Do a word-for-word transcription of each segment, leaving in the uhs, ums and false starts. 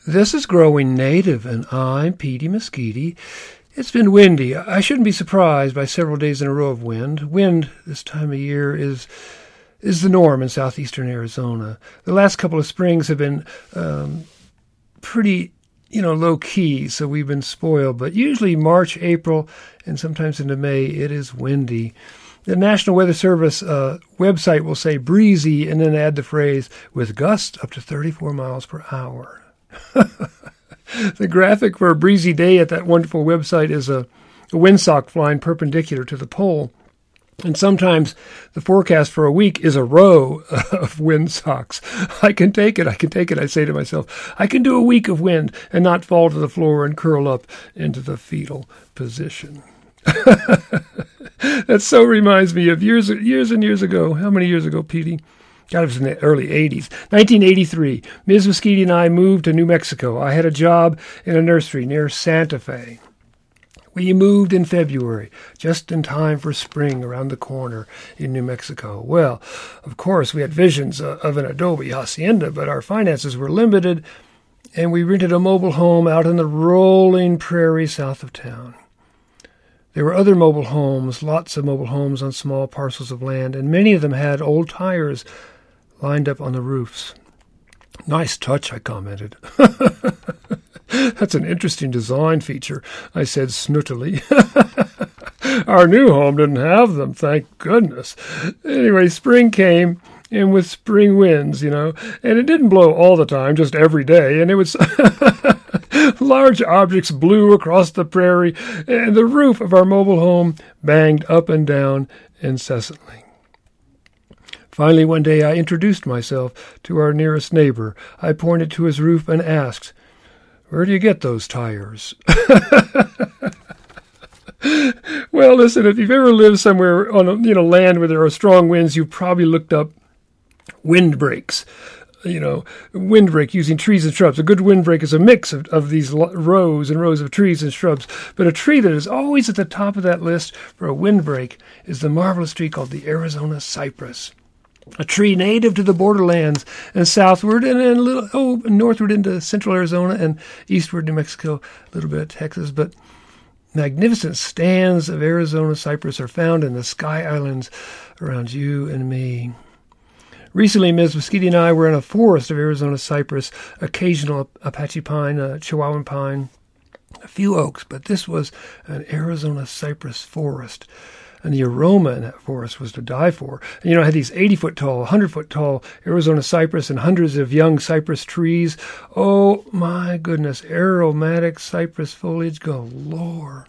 This is Growing Native, and I'm Petey Mesquite. It's been windy. I shouldn't be surprised by several days in a row of wind. Wind this time of year is is the norm in southeastern Arizona. The last couple of springs have been um, pretty, you know, low-key, so we've been spoiled. But usually March, April, and sometimes into May, it is windy. The National Weather Service uh, website will say breezy and then add the phrase, with gusts up to thirty-four miles per hour. The graphic for a breezy day at that wonderful website is a, a windsock flying perpendicular to the pole. And sometimes the forecast for a week is a row of windsocks. I can take it, I can take it, I say to myself. I can do a week of wind and not fall to the floor and curl up into the fetal position. That so reminds me of years years and years ago. How many years ago, Petey? God, it was in the early eighties. nineteen eighty-three, Miz Mesquite and I moved to New Mexico. I had a job in a nursery near Santa Fe. We moved in February, just in time for spring around the corner in New Mexico. Well, of course, we had visions of an adobe hacienda, but our finances were limited, and we rented a mobile home out in the rolling prairie south of town. There were other mobile homes, lots of mobile homes on small parcels of land, and many of them had old tires lined up on the roofs. Nice touch, I commented. That's an interesting design feature, I said snootily. Our new home didn't have them, thank goodness. Anyway, spring came, and with spring winds, you know, and it didn't blow all the time, just every day, and it was... Large objects blew across the prairie, and the roof of our mobile home banged up and down incessantly. Finally, one day, I introduced myself to our nearest neighbor. I pointed to his roof and asked, "Where do you get those tires?" Well, listen, if you've ever lived somewhere on a, you know, land where there are strong winds, you've probably looked up windbreaks. You know, windbreak using trees and shrubs. A good windbreak is a mix of, of these rows and rows of trees and shrubs. But a tree that is always at the top of that list for a windbreak is the marvelous tree called the Arizona cypress. A tree native to the borderlands and southward and then a little oh northward into central Arizona and eastward New Mexico, a little bit of Texas. But magnificent stands of Arizona cypress are found in the Sky Islands around you and me. Recently, Miz Mesquite and I were in a forest of Arizona cypress, occasional Apache pine, uh, Chihuahuan pine, a few oaks, but this was an Arizona cypress forest. And the aroma in that forest was to die for. And, you know, it had these eighty-foot-tall, one hundred-foot-tall Arizona cypress and hundreds of young cypress trees. Oh, my goodness, aromatic cypress foliage galore.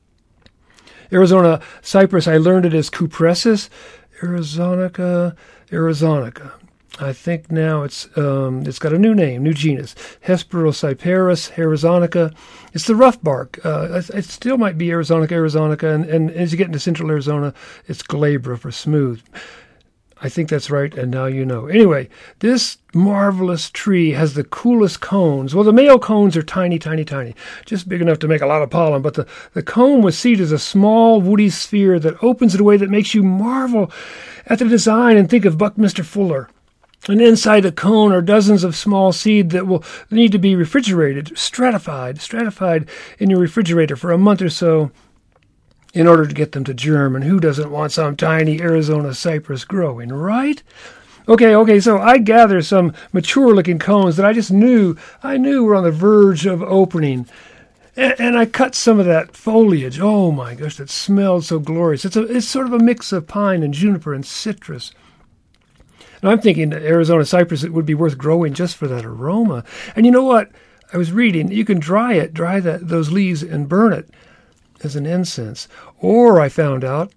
Arizona cypress, I learned it as Cupressus arizonica, arizonica. I think now it's um, it's got a new name, new genus, Hesperocyperus arizonica. It's the rough bark. Uh, it still might be Arizonica arizonica, and, and as you get into central Arizona, it's glabra for smooth. I think that's right, and now you know. Anyway, this marvelous tree has the coolest cones. Well, the male cones are tiny, tiny, tiny, just big enough to make a lot of pollen, but the, the cone with seed is a small woody sphere that opens in a way that makes you marvel at the design and think of Buckminster Fuller. And inside the cone are dozens of small seed that will need to be refrigerated, stratified, stratified in your refrigerator for a month or so in order to get them to germ. And who doesn't want some tiny Arizona cypress growing, right? Okay, okay, so I gather some mature-looking cones that I just knew, I knew were on the verge of opening. And, and I cut some of that foliage. Oh, my gosh, that smelled so glorious. It's a, it's sort of a mix of pine and juniper and citrus. And I'm thinking that Arizona cypress, it would be worth growing just for that aroma. And you know what? I was reading, you can dry it, dry that those leaves and burn it as an incense. Or I found out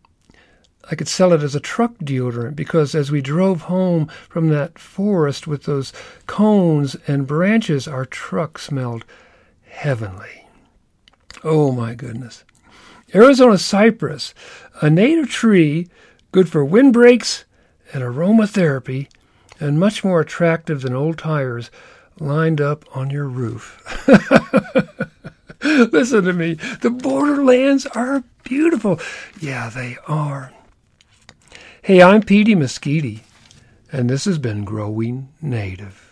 I could sell it as a truck deodorant because as we drove home from that forest with those cones and branches, our truck smelled heavenly. Oh, my goodness. Arizona cypress, a native tree, good for windbreaks and aromatherapy, and much more attractive than old tires lined up on your roof. Listen to me. The borderlands are beautiful. Yeah, they are. Hey, I'm Petey Mesquite, and this has been Growing Native.